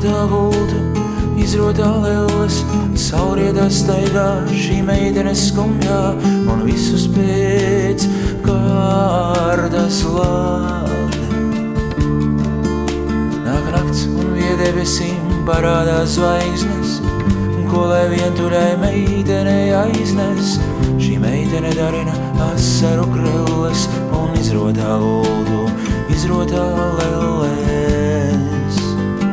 izrotā gultu, izrotā lelles, saurietā staigā šī meitene skumjā, un visus pēc kārtas lāde. Nāk nakts un viedebesīm parādās zvaigznes, ko lai vientuļai meitenei aiznes. Šī meitene darina asaru krelles un izrotā gultu, izrotā lelles.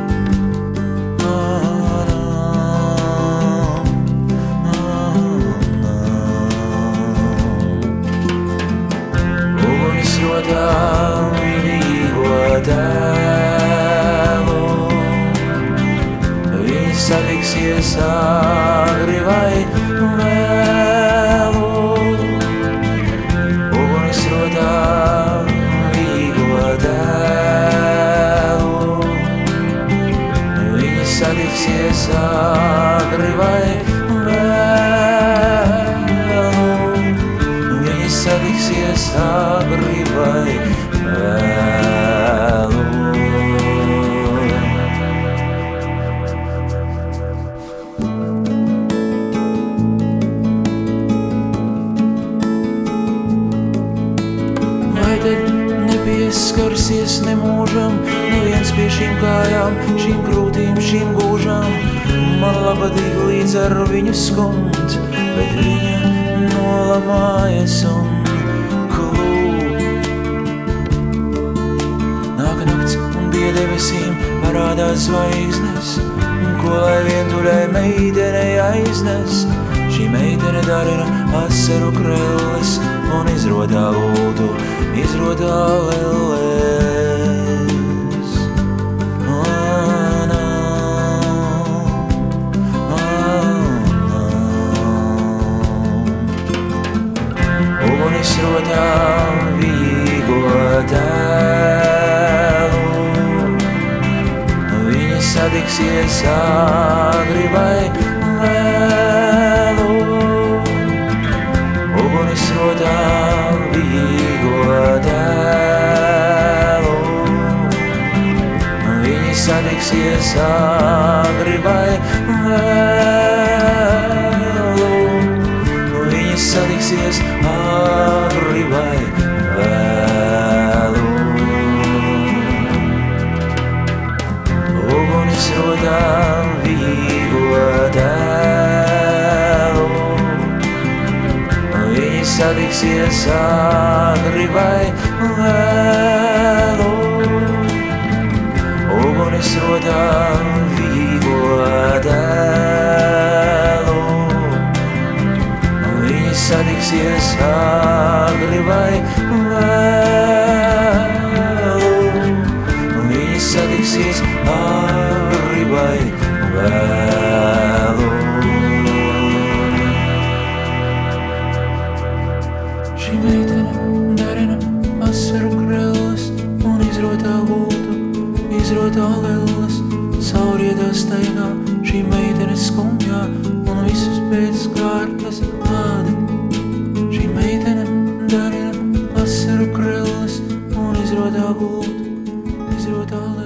Un izrotā vīgo tēlu, viņi satiksies agri vai vēlu. Un izrotā vīgo tēlu, viņi satiksies agri vai vēlu. Viņi satiksies agri vai vēlu. Vai tad nepieskarsies nemūžam, neviens pie šīm kājām, šīm krūtīm, šīm gūžām? Man labadīgi līdz ar viņu skumt, bet viņa nolamājas un klūp. Nāk nakts un pie debesīm parādās zvaigznes, ko lai vientuļai meitenei aiznes. Šī meitene darina asaru krelles un izrotā gultu, izrotā lelles. Un izrotā vīgo tēlu, viņi satiksies agri vai vēlu. Un izrotā vīgo tēlu, viņi satiksies agri vai vēlu. Viņi satiksies agri vai vēlu. Un izrotā vīgo tēlu, viņi satiksies agri vai vēlu. Un izrotā vīgo tēlu, viņi satiksies agri vai vēlu. Viņi satiksies agri vai vēlu. Šī meitene darina asaru krelles un izrotā gultu, izrotā lelles, saurietā staigā šī meitene skumjā un visus pēc kārtas lāde. Šī meitene darina asaru krelles un izrotā gultu, izrotā lelles.